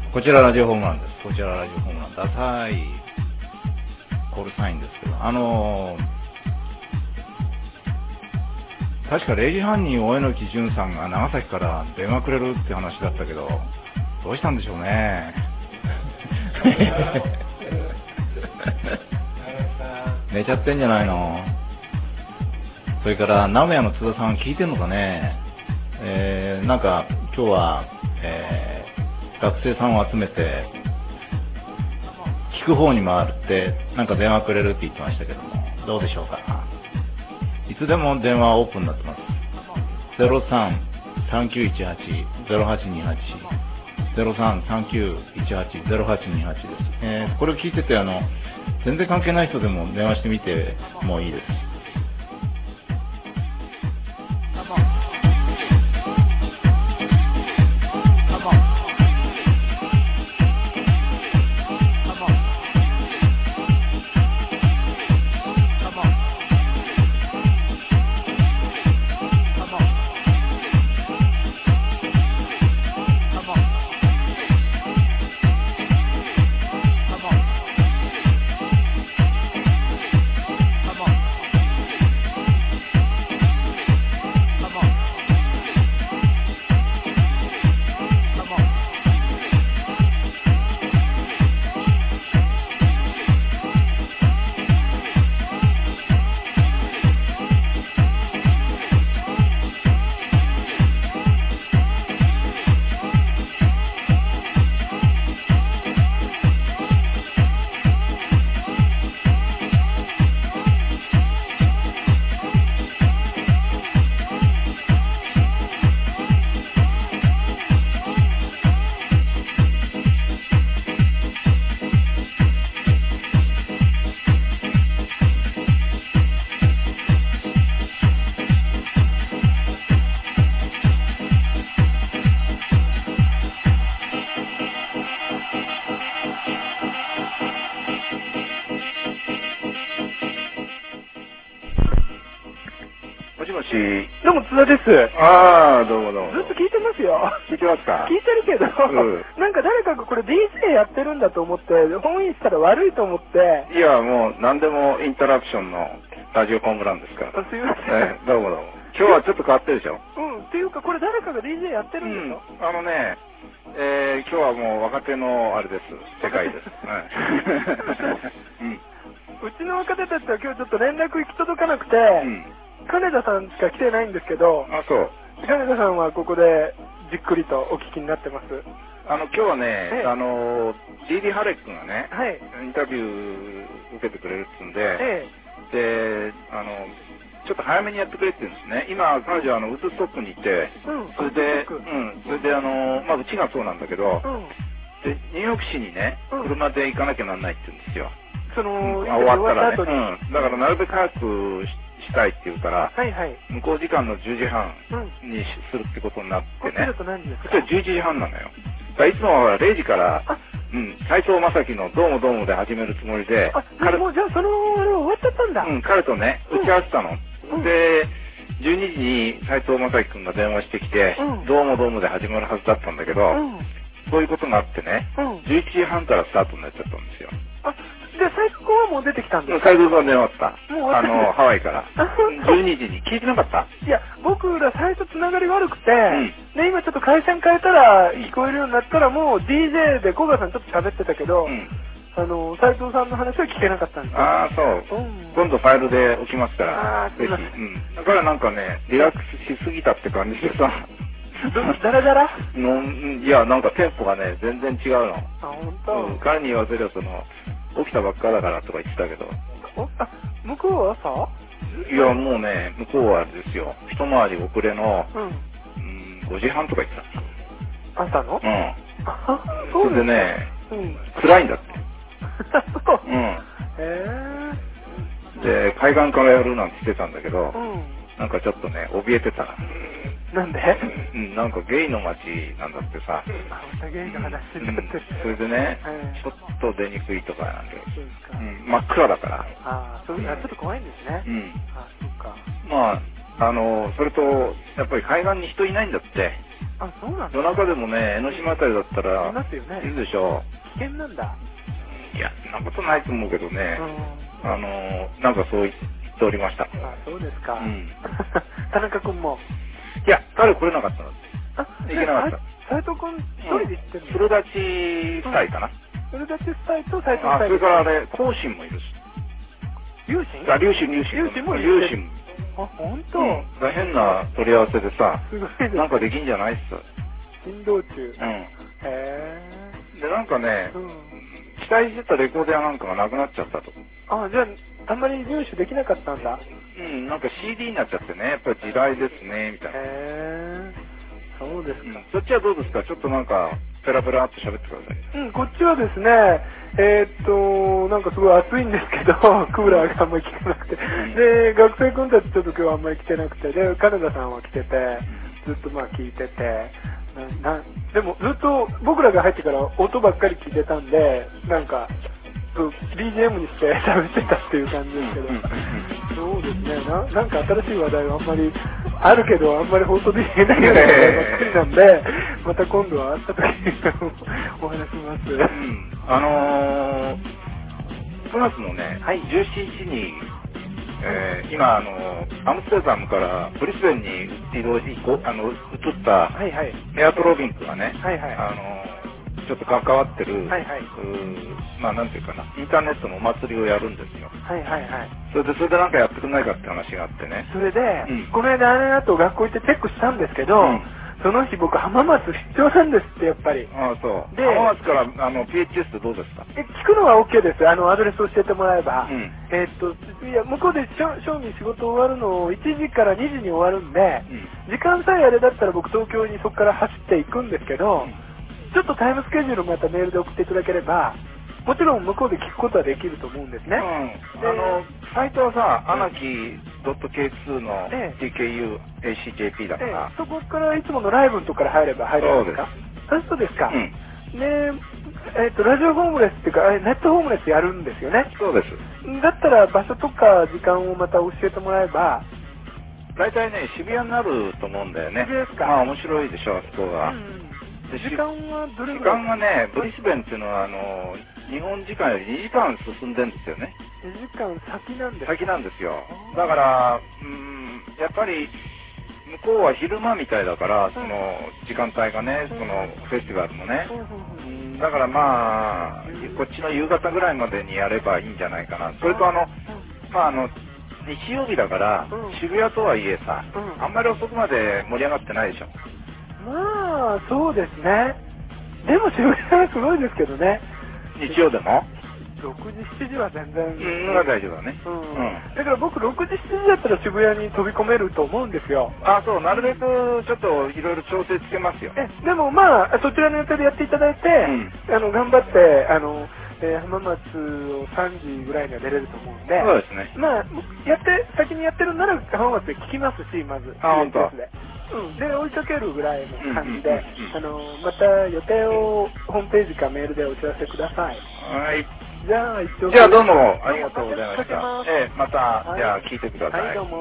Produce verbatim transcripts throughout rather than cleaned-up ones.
こちらラジオホームランです。こちらラジオホームラン。ダサいコールサインですけど、あのー、確かれいじはんに大榎木淳さんが長崎から電話くれるって話だったけど、どうしたんでしょうね。寝ちゃってんじゃないの。それから名古屋の津田さん聞いてんのかね。えー、なんか今日は、えー、学生さんを集めて聞く方に回ってなんか電話くれるって言ってましたけども、どうでしょうか。いつでも電話オープンになってます。ゼロさん さんきゅういちはち ゼロはちにはち ゼロさん さんきゅういちはち ゼロはちにはちです。えー、これを聞いててあの全然関係ない人でも電話してみてもいいです。 どうも津田です。 ああ、どうもどうも。 ずっと聞いてますよ。 聞いてますか？ 聞いてるけど、うん、なんか誰かがこれ ディージェー やってるんだと思って、本意したら悪いと思って。 いや、もう何でもインタラプションのラジオホームランですから。 すいません。 えー、どうもどうも。今日はちょっと変わってるでしょ。 うん、っていうかこれ誰かが ディージェー やってるんでしょ、 うん、あのね、えー、今日はもう若手のあれです。世界です。はいうん、 うちの若手たちは今日ちょっと連絡行き届かなくて、 うん金田さんしか来てないんですけど、 あ、そう。 金田さんはここでじっくりとお聞きになってます。 あの、今日はね、ええ、あの、ディーディー ハレックがね、 はい、 インタビュー受けてくれるっつうんで、 ええ、で、あの、ちょっと早めにやってくれって言うんですね。今、彼女はあの、ウッドストックに行って、 うん、 それで、うん、それであの、まあ、うちがそうなんだけど、うん、で、ニューヨーク市にね、車で行かなきゃなんないって言うんですよ。 その、 うん、終わったらね、うん、だからなるべく早くしたいって言うから、 はいはい、 向こう時間のじゅうじはんにするってことになってね。 こっちだと何時ですか？ こっちはじゅういちじはんなのよ。だいつもはれいじから、うん、斎藤正樹のどうもどうもで始めるつもりで、 あ、彼もうじゃあそのあれ終わっちゃったんだ。 うん、彼とね、打ち合わせたの。うん、で、じゅうにじに斎藤正樹くんが電話してきて、うん、どうもどうもで始まるはずだったんだけど、うん、そういうことがあってね、うん、じゅういちじはんからスタートになっちゃったんですよ。 あ、で、斎藤はもう出てきたんですか？ 斎藤さん電話あった。 もうあの、ハワイから。じゅうにじに聞いてなかった？ いや、僕ら最初つながり悪くて、うん、で、今ちょっと回線変えたら聞こえるようになったらもう ディージェー で小川さんちょっと喋ってたけど、うん、あの、斎藤さんの話は聞けなかったんですよ。 ああ、そう。うん、今度ファイルで置きますから。 ああ、すいません。 うん。だからなんかね、リラックスしすぎたって感じでさ。 ダラダラのいや、なんかテンポがね、全然違うの。 あ、本当。 うん、彼に言わせればその、起きたばっかだからとか言ってたけど。 あ、向こうは朝？ いや、もうね、向こうはあれですよ。一回り遅れの、うん、うん、ごじはんとか言ってた。朝の？ うん。 あ、 それでね、うん、暗いんだって。 そう。 うん。へえー。で、海岸からやるなんて言ってたんだけど、 うん、 なんかちょっとね、怯えてた。 なんで？ うん、なんかゲイの街なんだってさ。 あ、またゲイの話になってる。 それでね、ちょっと出にくいとかなんで、うん、真っ暗だから。 ああ、そういうのはちょっと怖いんですね。 うん。 あ、そっか。 まあ、あの、それと、やっぱり海岸に人いないんだって。 あ、そうなんだ。 夜中でもね、江ノ島あたりだったら、 いますよね。 いるでしょ。 危険なんだ。 いや、そんなことないと思うけどね。あの、なんかそう言っておりました。 あ、そうですか。 うん。 田中君も。 いや、彼来れなかったの。 あ、 行けなかった。 斉藤君一人で行ってるの？ 古立夫妻かな。 古立夫妻と斉藤夫妻。 あ、それからあれ、孔信もいるし。 龍神？ あ、龍神、龍神。 龍神もいる。龍神。 あ、ほんと？ 変な取り合わせでさ、 すごいです。 なんかできんじゃないっす。 珍道中。うん。 へえ。 で、なんかね、期待してたレコードやなんかがなくなっちゃったと。 あ、じゃあ、あんまり入手できなかったんだ。 うん、なんか シーディー になっちゃってね、やっぱり時代ですね、みたいな。 へー、そうですか。 そっちはどうですか？ちょっとなんか、ペラペラっと喋ってください。 うん、こっちはですね、えー、っと、なんかすごい暑いんですけど、クーラーがあんまり効かなくて。で、学生君たちちょっと今日はあんまり来てなくて、で、金田さんは来てて、ずっとまあ聞いてて、ななでもずっと僕らが入ってから音ばっかり聞いてたんで、なんか、ビージーエム にして喋ってたっていう感じですけど、そうですね、な、なんか新しい話題はあんまりあるけど、あんまり放送で言えないような話題ばっかりなんで、また今度は会った時にお話します。うん、 あのー、くがつのね、はい、じゅうしちにちに、えー、今あのアムステルダムからブリスベンに移動しあの移ったメアトロビンクがね、はいはい、あのちょっと関わってる、はいはい、まあなんていうかな、インターネットのお祭りをやるんですよ。はいはいはい。それでそれでなんかやってくんないかって話があってね。 それで、うん、この間あれだと学校行ってチェックしたんですけど。うん、その日僕浜松出張なんですってやっぱり。 ああそう。で浜松からあの ピーエイチエス ってどうですか？ え聞くのは OK です。あのアドレス教えてもらえば。うん、えー、っといや向こうで正味仕事終わるのいちじからにじに終わるんで、うん、時間さえあれだったら僕東京にそこから走っていくんですけど、うん、ちょっとタイムスケジュールまたメールで送っていただければ。もちろん向こうで聞くことはできると思うんですね。うん、あのサイトはさ、アナキー ドットケーツー の ティーケーユーエーシージェーピー だから、 ええ、そこからいつものライブのとこから入れば入れるんですか？そうですか。うん、で、えっとラジオホームレスっていうかネットホームレスやるんですよね。 そうです。 だったら場所とか時間をまた教えてもらえば。 大体ね渋谷になると思うんだよね。 渋谷ですか？ まあ面白いでしょあそこは。うん時間はどれぐらい？ 時間がね、ブリスベンっていうのはあの日本時間よりにじかん進んでるんですよね。 にじかん先なんですか？ 先なんですよ。だから、うん、やっぱり向こうは昼間みたいだから、その時間帯がね、そのフェスティバルのね。うん、だからまあ、こっちの夕方ぐらいまでにやればいいんじゃないかな。それとあの、まああの、日曜日だから、渋谷とはいえさ、あんまり遅くまで盛り上がってないでしょ。 まあ、そうですね。でも渋谷はすごいですけどね。 日曜でもろくじ、しちじは全然。 うん、が大丈夫だね。うん。 だから僕ろくじ、しちじだったら渋谷に飛び込めると思うんですよ。 あ、そう、なるべくちょっといろいろ調整つけますよ。 え、でもまあ、そちらの予定でやっていただいて、うん、あの、頑張って、あの、えー、浜松をさんじぐらいには出れると思うんで。 そうですね。 まあ、やって、先にやってるなら浜松で聞きますし、まず。 あ、本当。 うん、で追いかけるぐらいの感じで、あのまた予定をホームページかメールでお知らせください。 はい。 じゃあ一応。 じゃあどうもありがとうございました。ええ、また、はい、じゃあ聞いてください。 はい、どう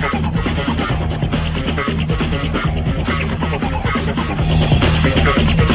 も。Thank you.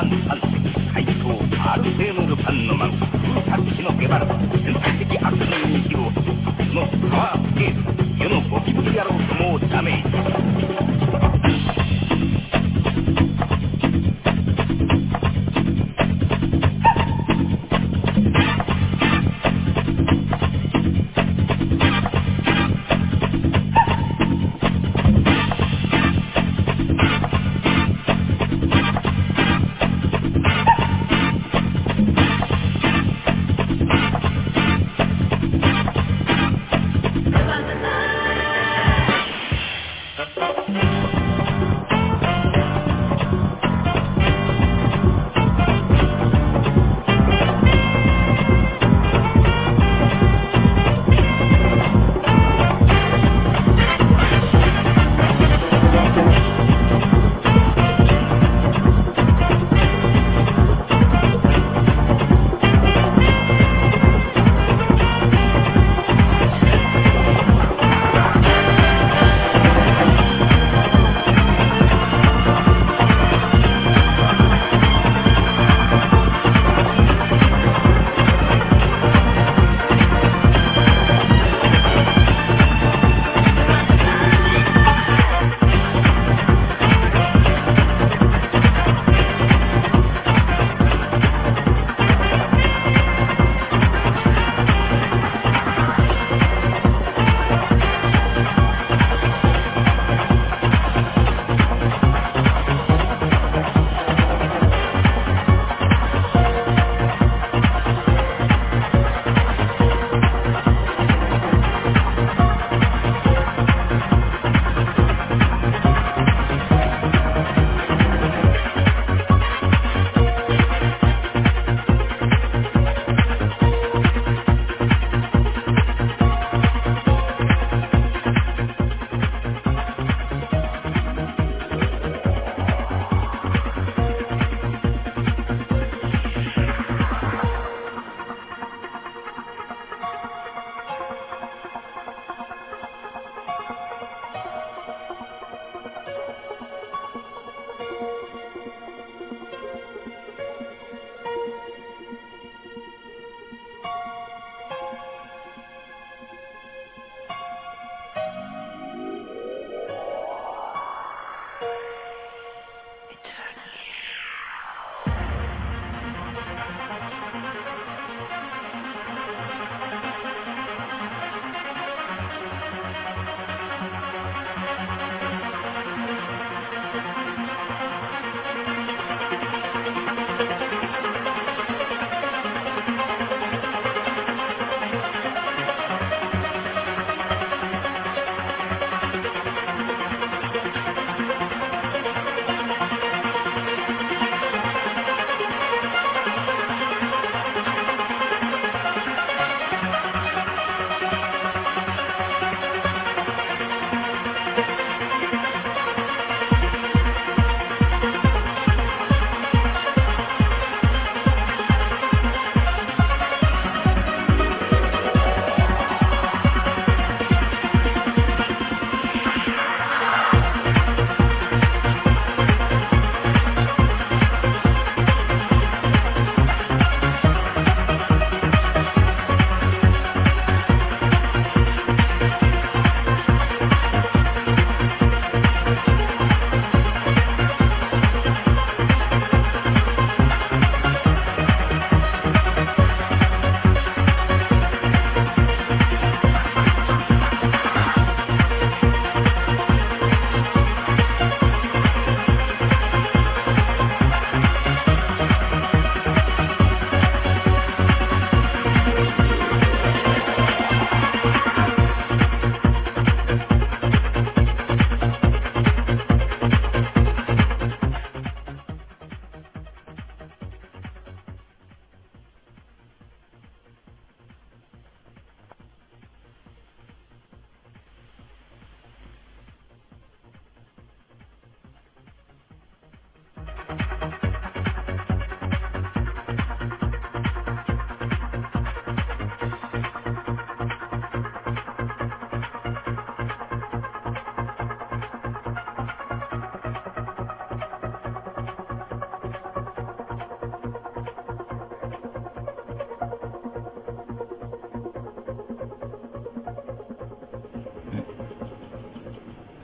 パンさん世怪盗アルセーヌ・ルパンのマン空作地のゲバラ天才的悪人に生きる男そのパワースケール世のゴキブリ野郎ともダメージ Bye.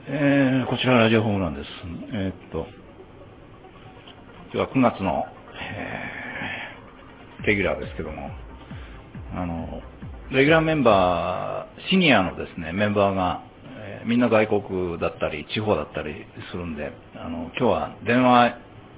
えー、こちらラジオホームなんです。えー、っと、今日はくがつの、えー、レギュラーですけども、あの、レギュラーメンバー、シニアのですね、メンバーが、えー、みんな外国だったり、地方だったりするんで、あの、今日は電話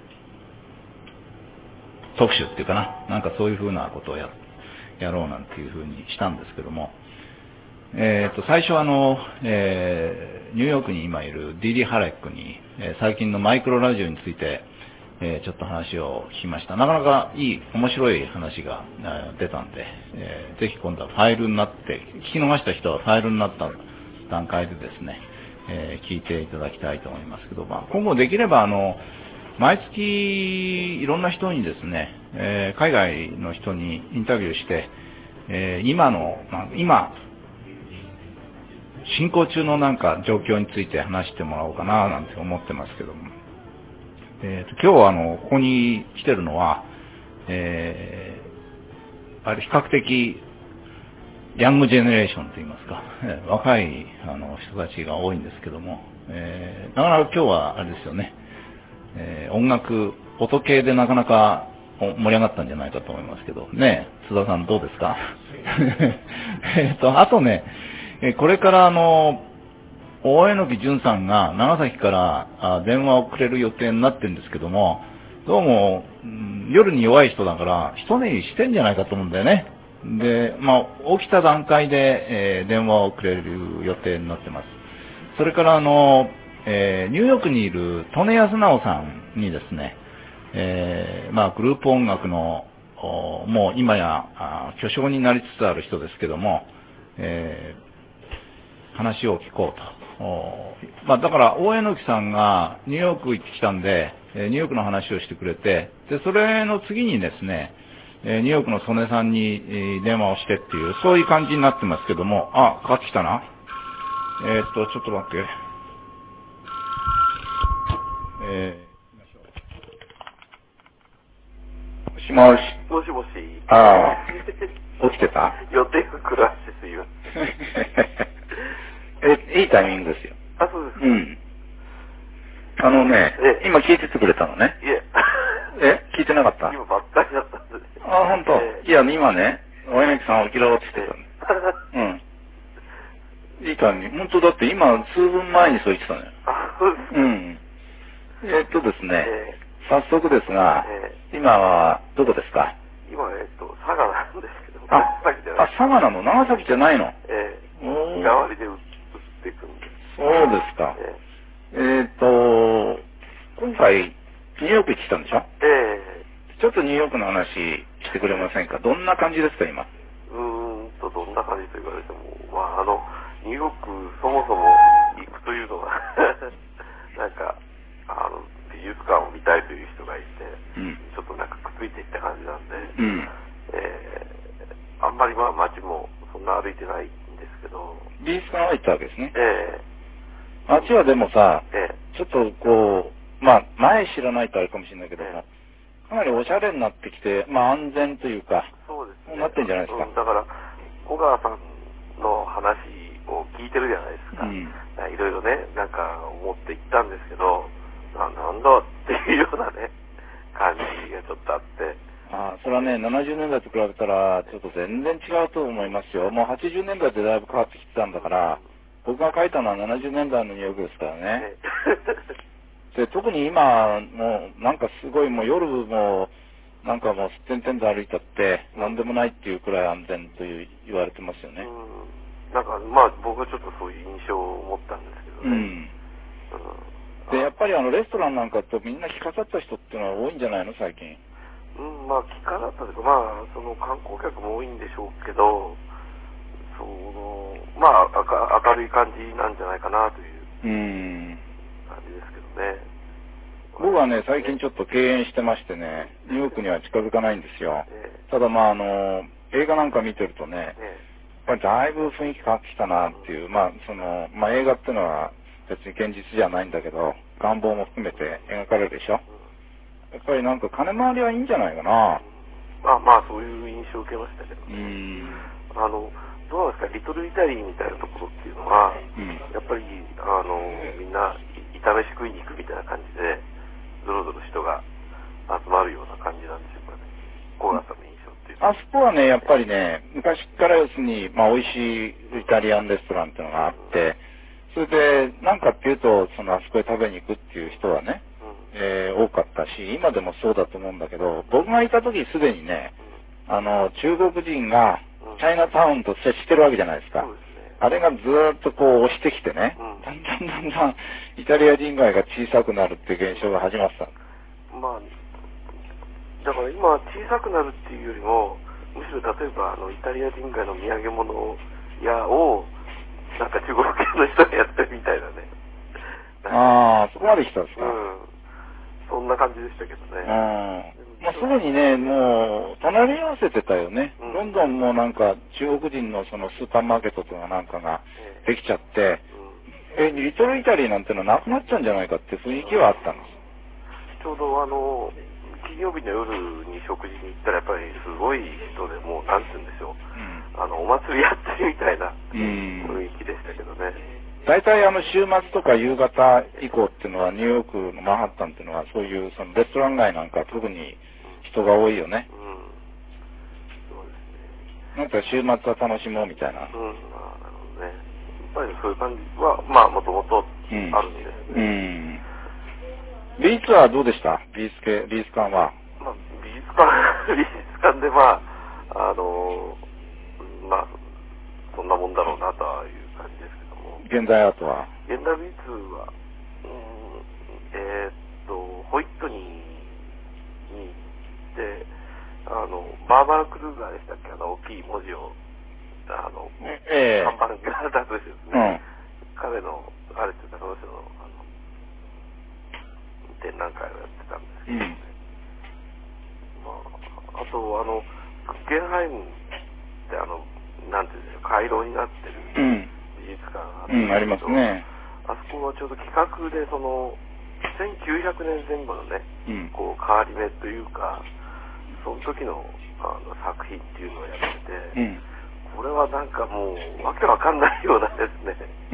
特集っていうかな、なんかそういうふうなことをや、やろうなんていうふうにしたんですけども、えっと、最初あの、えー、ニューヨークに今いる ディーディー ハレックに、えー、最近のマイクロラジオについて、えー、ちょっと話を聞きました。なかなかいい、面白い話が、えー、出たんで、えー、ぜひ今度はファイルになって、聞き逃した人はファイルになった段階でですね、えー、聞いていただきたいと思いますけど、まあ、今後できればあの、毎月いろんな人にですね、えー、海外の人にインタビューして、えー、今の、まあ、今、進行中のなんか状況について話してもらおうかななんて思ってますけども。えー、と今日はあの、ここに来てるのは、えー、あれ比較的、ヤングジェネレーションといいますか、えー、若いあの人たちが多いんですけども、えー、なかなか今日はあれですよね、えー、音楽、音系でなかなか盛り上がったんじゃないかと思いますけど、ねえ、津田さんどうですかえっと、あとね、これからあの、大榎木淳さんが長崎から電話をくれる予定になってるんですけども、どうも、うん、夜に弱い人だから、一寝入りしてんじゃないかと思うんだよね。で、まあ、起きた段階で、えー、電話をくれる予定になってます。それからあの、えー、ニューヨークにいる利根康直さんにですね、えー、まあ、グループ音楽の、もう今や巨匠になりつつある人ですけども、えー話を聞こうと。まあ、だから、大榎木さんがニューヨーク行ってきたんで、ニューヨークの話をしてくれて、で、それの次にですね、ニューヨークの曽根さんに電話をしてっていう、そういう感じになってますけども、あ、かかってきたな。えー、っと、ちょっと待って。えー、もしもし。 もしもし。 ああ、起きてた？ 予定がクラッシュすいません。 え、いいタイミングですよ。 あ、そうですか。 うん。あのね、今聞いててくれたのね。 いえ。 え、聞いてなかった？ 今ばったりだったんです。 あ、ほんと。いや、今ね、大榎木さん起きろって言ってたの。うん。いいタイミング。ほんとだって今、数分前にそう言ってたのよ。 あ、そうですか。 うん。えっとですね、早速ですが、今はどこですか？ 今、えっと、佐賀なんですけど、 あ、あ、佐賀なの？長崎じゃないの？ ええ。日替わりで打っていくんです。 そうですか。えっと、今回、ニューヨーク行ってきたんでしょ？ ええ。 ちょっとニューヨークの話してくれませんか？どんな感じですか、今。 うーんと、どんな感じと言われても、まあ、あの、ニューヨーク、そもそも行くというのが、なんか、あの、美術館を見たいという人がいて、うん、ちょっとなんかくっついていった感じなんで、うん、えー、あんまりまあ街もそんな歩いてないんですけど。 美術館は行ったわけですね。 ええー、街はでもさ、 えー、 ちょっとこう、まあ前知らないとあれかもしれないけども、えー、かなりおしゃれになってきて、まあ安全というか、 そうですね。 なってんじゃないですか。 うん、だから、小川さんの話を聞いてるじゃないですか。うん、いろいろね、なんか思って行ったんですけど、な, なんだっていうようなね、感じがちょっとあって。 ああ、それはね、ななじゅうねんだいと比べたら、ちょっと全然違うと思いますよ。もうはちじゅうねんだいでだいぶ変わってきてたんだから、僕が書いたのはななじゅうねんだいのニューヨークですからね。で、特に今、もうなんかすごいもう夜も、なんかもうすってんてんで歩いたって、なんでもないっていうくらい安全という言われてますよね。 うん、なんかまあ僕はちょっとそういう印象を持ったんですけどね。うんうんで、やっぱりあのレストランなんかとみんな着飾った人っていうのは多いんじゃないの最近。 うん、まあ着飾ったというか、まあその観光客も多いんでしょうけど、そのまあ明るい感じなんじゃないかなという感じですけどね。 僕はね、最近ちょっと敬遠してましてね、ニューヨークには近づかないんですよ。えー、ただまああの、映画なんか見てるとね、えー、やっぱりだいぶ雰囲気変わってきたなっていう、まあその、まあ映画っていうのは、別に現実じゃないんだけど、願望も含めて描かれるでしょ。やっぱりなんか金回りはいいんじゃないかな。 まあまあそういう印象を受けましたけど、ね、 うんあのどうなんですか、リトルイタリーみたいなところっていうのは、 うん、 やっぱりあのみんな炒めし食いに行くみたいな感じでぞろぞろ人が集まるような感じなんでしょうかね。小川さんの印象っていうあそこはね、やっぱりね、昔から要するに、まあ、美味しいイタリアンレストランっていうのがあって、それで、なんかっていうと、そのあそこへ食べに行くっていう人はね、うん、えー、多かったし、今でもそうだと思うんだけど、僕がいた時すでにね、うん、あの、中国人がチャイナタウンと接してるわけじゃないですか。うん、あれがずーっとこう押してきてね、うん、だんだんだんだんイタリア人街が小さくなるっていう現象が始まってた。 まあ、だから今小さくなるっていうよりも、むしろ例えばあのイタリア人街の土産物屋をなんか中国系の人がやってるみたいなね。 ああ、そこまで来たんですか。 うん。そんな感じでしたけどね。 うん。まあ、すぐにね、もう、隣り合わせてたよね。うん、どんどんもうなんか、中国人のそのスーパーマーケットとかなんかができちゃって、えーうん、え、リトルイタリーなんてのはなくなっちゃうんじゃないかって雰囲気はあったんです。 ちょうどあの、金曜日の夜に食事に行ったらやっぱりすごい人でもう、なんて言うんでしょう。うん、あの、お祭りやってるみたいな雰囲気でしたけどね。 大体あの週末とか夕方以降っていうのはニューヨークのマンハッタンっていうのはそういうそのレストラン街なんか特に人が多いよね。うん。そうですね。なんか週末は楽しもうみたいな。 うん、まあ、なるほどね。やっぱりそういう感じは、まあもともとあるんですね。うん。うん美術はどうでした？美術系、美術館は。 まあ、美術館、美術館でまあ、あの、まあ、そんなもんだろうなとはいう感じですけども。 現代アートは現代美術は、うん、えー、っと、ホイットニーに行って、あの、バーバラ・クルーガーでしたっけ、あの、大きい文字を、あの、 ええ、 看板が出すですね。うん、彼の、あれって言ったら、その人の、展覧会をやってたんですけどね。うん、まあ、あと、あの、グッゲンハイムってあの、なんていうんでしょう、回廊になってる美術館があって、 うんうん、ありますね。 あそこはちょうど企画で、その、せんきゅうひゃくねんぜん後のね、うん、こう、変わり目というか、その時のあの作品っていうのをやってて、うん、これはなんかもう、わけわかんないようなですね、うん、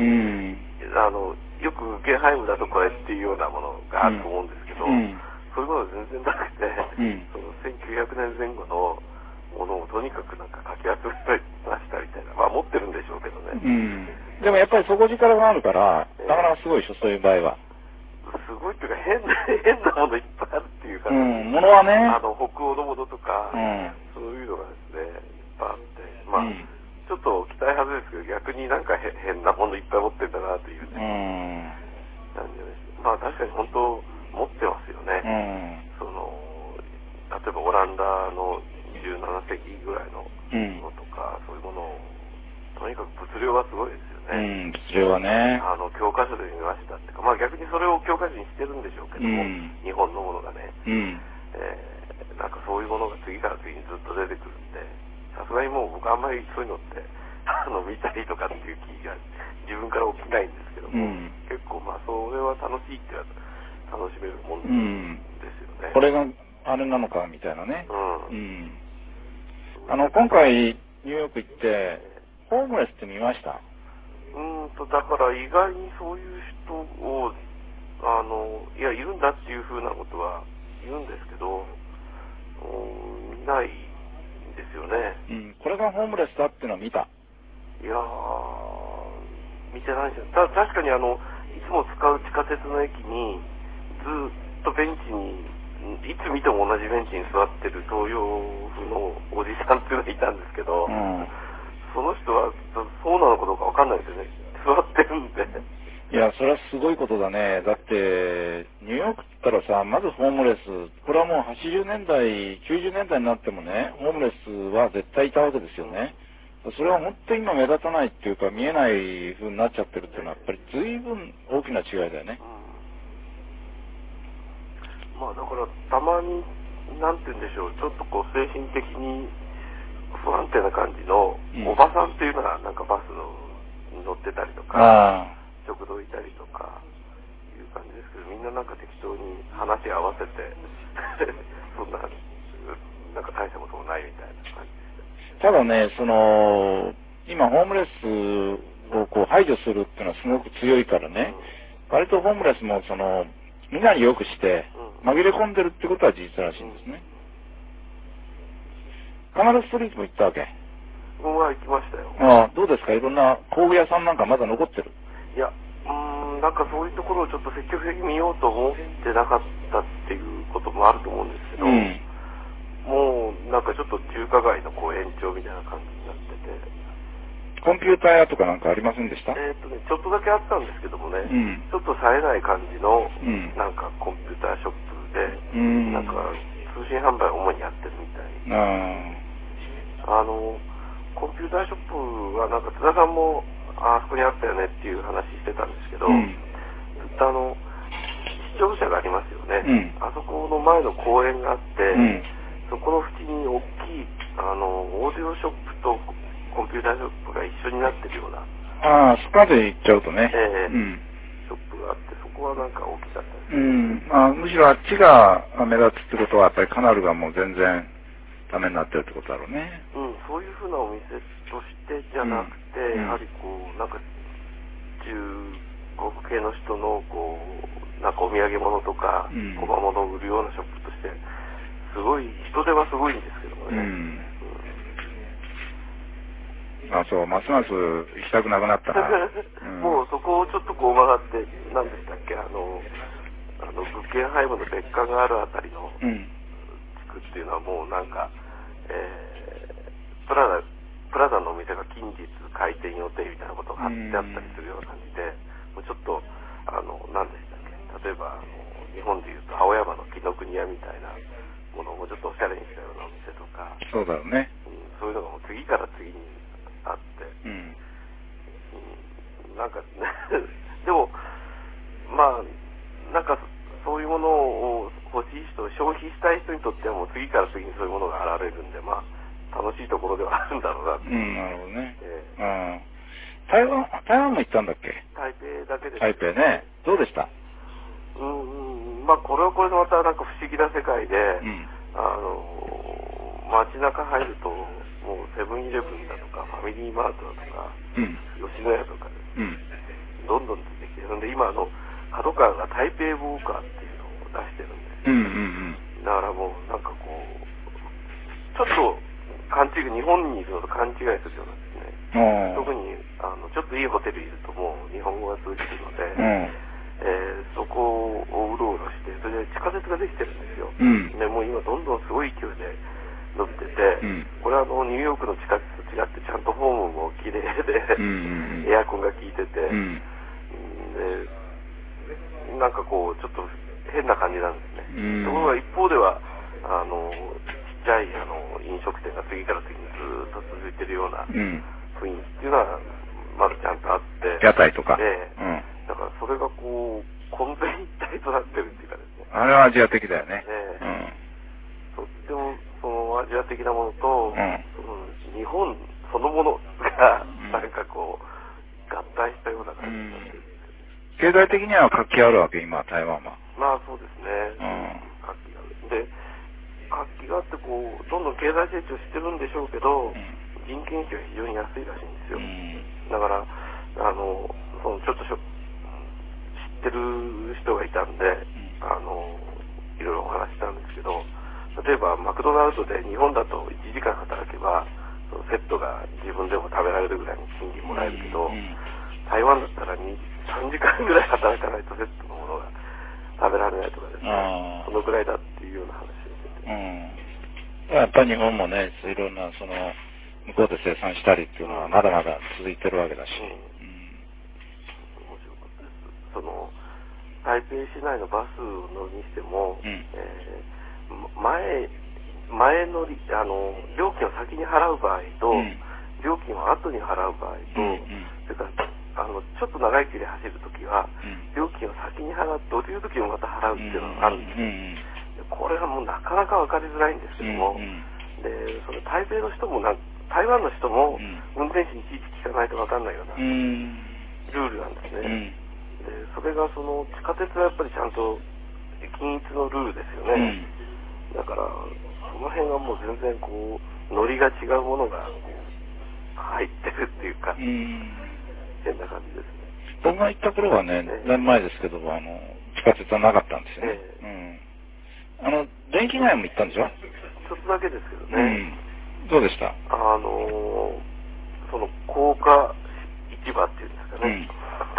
あの、よくゲンハイムだとこれっていうようなものがあると思うんですけど、うん、そういうものは全然なくて、うん、そのせんきゅうひゃくねんぜん後のものをとにかくなんかかき集めましたみたいな、まあ持ってるんでしょうけどね。うん、 でもやっぱり底力があるから、えー、なかなかすごいでしょ、そういう場合は。 すごいっていうか変な、変なものいっぱいあるっていうか、ね、 うん、ものはね、 あの、北欧のものとか、うん、そういうのがですね、いっぱいあって、まあ、うん、ちょっと期待外れですけど、逆になんか変なものいっぱい持ってるんだなというね。うん、感じです。まあ確かに本当持ってますよね。うん、その、例えばオランダのにじゅうななせきぐらいのものとか、うん、そういうものを、とにかく物量がすごいですよね。 うん、物量はね。 あの、教科書で見ましたっていうか、まあ逆にそれを教科書にしてるんでしょうけども、うん、日本のものがね。うん、えー、なんかそういうものが次から次にずっと出てくるんで、さすがにもう僕あんまりそういうのって、あの、見たりとかっていう気が自分から起きないんですけども、うん、結構まあそれは楽しいって楽しめるもんですよね。 うん、これがあれなのかみたいなね。うん。うん、あの、今回ニューヨーク行って、ホームレスって見ました？ うんと、だから意外にそういう人を、あの、いや、いるんだっていうふうなことは言うんですけど、うん、見ないんですよね。 うん、これがホームレスだっていうのを見た？ いやー、見てないんですよ。ただ確かにあの、いつも使う地下鉄の駅に、ずっとベンチに、いつ見ても同じベンチに座ってる東洋風のおじさんっていうのがいたんですけど、うん、その人はそうなのかどうかわかんないですよね。座ってるんで。 いや、それはすごいことだね。だって、ニューヨークって言ったらさ、まずホームレス、これはもうはちじゅうねんだい、きゅうじゅうねんだいになってもね、ホームレスは絶対いたわけですよね。それは本当に今目立たないっていうか、見えない風になっちゃってるっていうのは、やっぱり随分大きな違いだよね。 うん、まあだから、たまに、なんて言うんでしょう、ちょっとこう精神的に不安定な感じの、うん、おばさんっていうのがなんかバスのに乗ってたりとか、食堂いたりとか、いう感じですけど、みんななんか適当に話合わせて、そんな、なんか大したこともないみたいな感じ。 ただね、その、 今ホームレスをこう排除するっていうのはすごく強いからね、うん、割とホームレスもそのみんなによくして紛れ込んでるってことは事実らしいんですね。カナダストリートも行ったわけ？ 僕は行きましたよ。 ああ、どうですか？いろんな工具屋さんなんかまだ残ってる？ いや、うーん、なんかそういうところをちょっと積極的に見ようと思ってなかったっていうこともあると思うんですけど、うん、もうなんかちょっと中華街のこう延長みたいな感じになってて。 コンピューター屋とかなんかありませんでした？ えっとね、ちょっとだけあったんですけどもね、うん、ちょっと冴えない感じの、うん、なんかコンピューターショップで、うん、なんか通信販売を主にやってるみたい。あの、コンピューターショップはなんか津田さんもあそこにあったよねっていう話してたんですけど、うん、ずっとあの、視聴者がありますよね。うん、あそこの前の公園があって、うん、そこの縁に大きいあのオーディオショップとコンピューターショップが一緒になってるような。 ああ、スパで行っちゃうとね。 ええーうん、ショップがあって、そこはなんか大きかったです、ね。 うん。まあ、むしろあっちが目立つってことは、やっぱりカナルがもう全然ダメになってるってことだろうね。 うん、そういうふうなお店としてじゃなくて、うん、やはりこう、なんか、中国系の人の、こう、なんかお土産物とか、小刃物を売るようなショップとして、すごい、人手はすごいんですけどもね。うんあ、そう、ますます行きたくなくなったな。 うん、もうそこをちょっとこう曲がって、何でしたっけ、あの、あの、グッケンハイムの別館があるあたりの地区っていうのはもうなんか、えー、プラザ、プラザのお店が近日開店予定みたいなことが貼ってあったりするような感じで、もうちょっと、あの、何でしたっけ、例えば、あの、日本でいうと青山の紀ノ国屋みたいなものをもうちょっとおしゃれにしたようなお店とか、 そうだろうね。 うん、そういうのがもう次から次に、あって、うんうん、なんかでもまあなんかそういうものを欲しい人、消費したい人にとってはもう次から次にそういうものが現れるんで、まあ楽しいところではあるんだろうなって。 うん、なるほどね。えー、台湾台湾も行ったんだっけ？ 台北だけです。 台北ね。どうでした？ うんうん、まあこれはこれでまたなんか不思議な世界で、うん、あの街中入ると。もうセブンイレブンだとかファミリーマートだとか、うん、吉野家とかですね、うん、どんどん出てきてるんで、今あの角川が台北ウォーカーっていうのを出してるんですよ、うんうんうん、だからもうなんかこうちょっと勘違い、日本にいるのと勘違いするようなですね、特にあのちょっといいホテルいるともう日本語が通じるので、うんえー、そこをうろうろしてそれで地下鉄ができてるんですよ、うん、でもう今どんどんすごい勢いで伸びてて、うん、これはあのニューヨークの地下鉄と違ってちゃんとホームも綺麗で、うんうん、エアコンが効いてて、うん、でなんかこうちょっと変な感じなんですね、うん、ところが一方ではあのちっちゃいあの飲食店が次から次にずっと続いてるような雰囲気っていうのはまだちゃんとあって屋台とか、 で、うん、だからそれがこう混然一体となってるっていうかですね、 あれはアジア的だよね、 ねうん、とってもそのアジア的なものと、うん、日本そのものがなんかこう合体したような感じになってる、 うん、経済的には活気あるわけ今台湾は。 まあそうですね、うん、活気があるで活気があってこうどんどん経済成長してるんでしょうけど、うん、人件費は非常に安いらしいんですよ、うん、だからあのそのちょっとしょ知ってる人がいたんで、うん、あのいろいろお話したんですけど、例えばマクドナルドで日本だといちじかん働けばそのセットが自分でも食べられるぐらいに賃金もらえるけど、うん、台湾だったらにさんじかんぐらい働かないとセットのものが食べられないとかですね、そのぐらいだっていうような話をしてて、 うん、やっぱり日本もねいろんなその向こうで生産したりっていうのはまだまだ続いてるわけだし、うんうん、 面白かったです。その台北市内のバスを乗るにしても、うんえー前前のあの料金を先に払う場合と、うん、料金を後に払う場合と、うんうん、それからあのちょっと長い距離走るときは、うん、料金を先に払って降りるときもまた払うっていうのがあるんです、うんうん、でこれがもうなかなか分かりづらいんですけども、うんうん、でその台北の人もなん台湾の人も、うん、運転手にいちいち聞かないと分かんないような、うん、ルールなんですね、うん、でそれがその地下鉄はやっぱりちゃんと均一のルールですよね、うん、だからその辺はもう全然こうノリが違うものが入ってるっていうか、うん、変な感じですね。 僕が行った頃はね、ね年前ですけど、あの、地下鉄はなかったんですよね。えー、うん。あの、電気街も行ったんでしょ？ ちょっとだけですけどね。 うん。どうでした？ あのー、その、高架市場っていうんですかね。うん、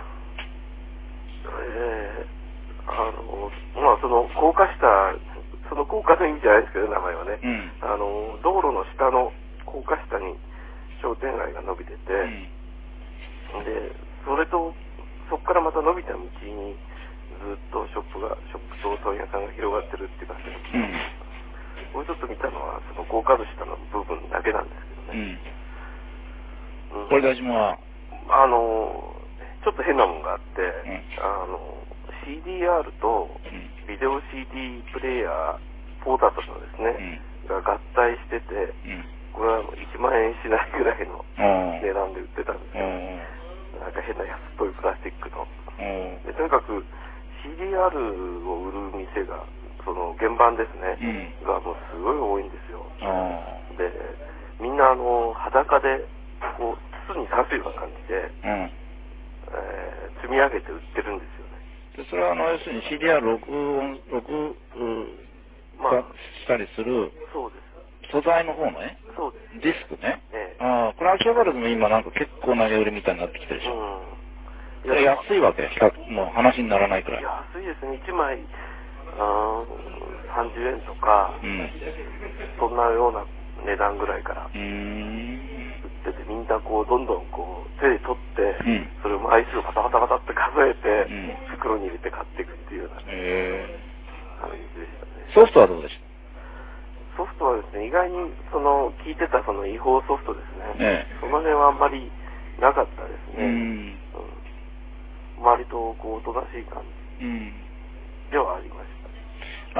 えー、あのー、まあその、高架下、その高架の意味じゃないですけど、名前はね。うん、あのー、道路の下の高架下に商店街が伸びてて、うん、で、それと、そこからまた伸びた道にずっとショップが、ショップと問屋さんが広がってるっていう感じですけど、うん、もうちょっと見たのは、その高架の下の部分だけなんですけどね。 うん。これ大島はあの、ちょっと変なもんがあって、うん、あの、シーディーアール とビデオ シーディー プレイヤー、ポータブルのですね、うん、が合体してて、うん、これはいちまんえんしないぐらいの値段で売ってたんですよ。なんか変な安っぽいプラスチックの。でとにかく シーディーアール を売る店が、その原版ですね、うん、がもうすごい多いんですよ。で、みんなあの裸でこう筒に刺すような感じで、うんえー、積み上げて売ってるんですよね。 でそれはあの要するに シーディーアール 録音、録まあ、したりするそうです。 素材の方のね、 そうです。 ディスクね。ええ、ああ、これ秋葉原でも今なんか結構投げ売りみたいになってきてるでしょ。うん、いや安いわけ、比較もう話にならないくらい。 安いですね、いちまいあさんじゅうえんとか、うん、そんなような値段ぐらいから売ってて、みんなこうどんどんこう手で取って、うん、それを枚数をパタパタパタって数えて、うん、袋に入れて買っていくっていうような感じでしたね。 ソフトはどうでした？ ソフトはですね、意外にその聞いてたその違法ソフトですね、ええ、その辺はあんまりなかったですね。うん、うん、割とこうおとなしい感じではありました。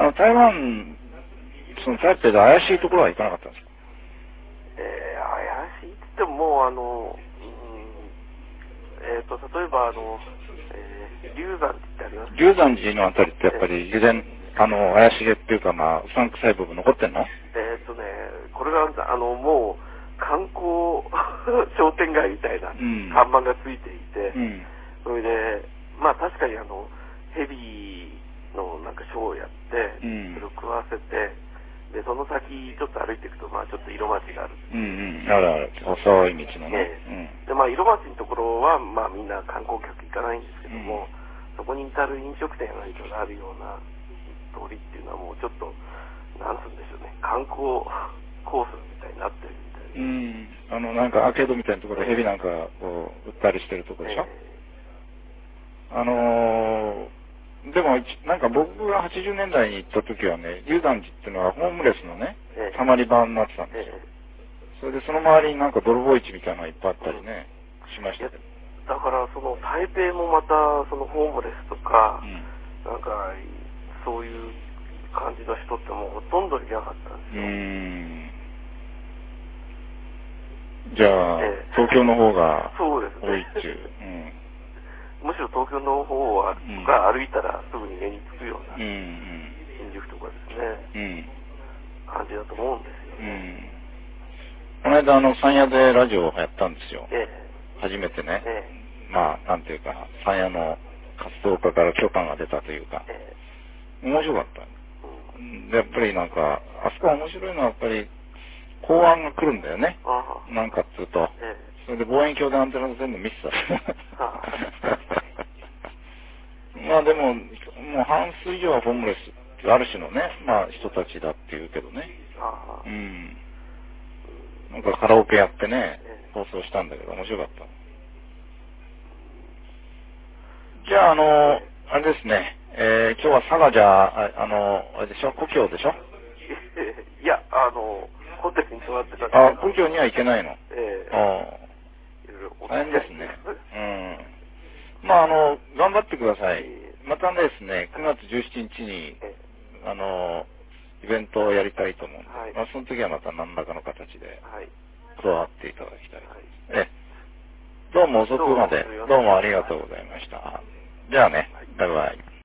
うん、あの台湾、その台北で怪しいところは行かなかったんですか？ えー、怪しいって言ってももうあの、うん、えっ、ー、と例えばあの、えー、龍山寺ってありますか？ 龍山寺のあたりってやっぱり以前、あの、怪しげっていうか、まあ、うさんくさい部分残ってんの？ えっとね、これが、あの、もう、観光商店街みたいな看板がついていて、うん、それで、まあ確かにあの、ヘビのなんかショーをやって、うん、それを食わせて、で、その先ちょっと歩いていくと、まあちょっと色町がある。 うんうん、あるある。細い道のね。 えーうん、で、まあ色町のところは、まあみんな観光客行かないんですけども、うん、そこに至る飲食店が何かがあるような、通りっていうのはもうちょっとなんつうんでしょうね、観光コースみたいになってるみたいな。うん、あのなんかアーケードみたいなところでヘビなんかを売ったりしてるところでしょ。えー、あのー、でもなんか僕がはちじゅうねんだいに行った時はね、龍山寺っていうのはホームレスのね、えー、たまり場になってたんですよ。えー、それでその周りになんか泥棒市みたいなのがいっぱいあったりね、うん、しましたけど。 だからその台北もまたそのホームレスとか、うん、なんかそういう感じの人ってもうほとんどいなかったんですよ。うーん。 じゃあ、えー、東京の方が多いっちゅう。うん、むしろ東京の方は、うん、が歩いたらすぐに目につくような、うんうん、新宿とかですね、うん、感じだと思うんですよね。 うん、この間あの山谷でラジオをやったんですよ。えー、初めてね。えー、まあなんていうか山谷の活動家から許可が出たというか、えー、面白かった。でやっぱりなんか、あそこは面白いのはやっぱり公安が来るんだよね。なんかっつうと。それで望遠鏡でアンテナ全部見せた。まあでも、もう半数以上はホームレス、ある種のね、まあ人たちだっていうけどね。うん。なんかカラオケやってね、放送したんだけど面白かった。じゃああの、あれですね。えー、今日は佐賀じゃあ、あの、あれでしょ、故郷でしょ？ いや、あの、ホテルに泊まってたんで。あ、故郷には行けないの？ ええー。ああ。大変ですね。うん。まあ、あの、頑張ってください。またですね、くがつじゅうしちにちに、あの、イベントをやりたいと思うんで、はい、まあ、その時はまた何らかの形で、加わっていただきたい。はい、えどうも遅くまで、どうもありがとうございました。じゃあね、バイバイ。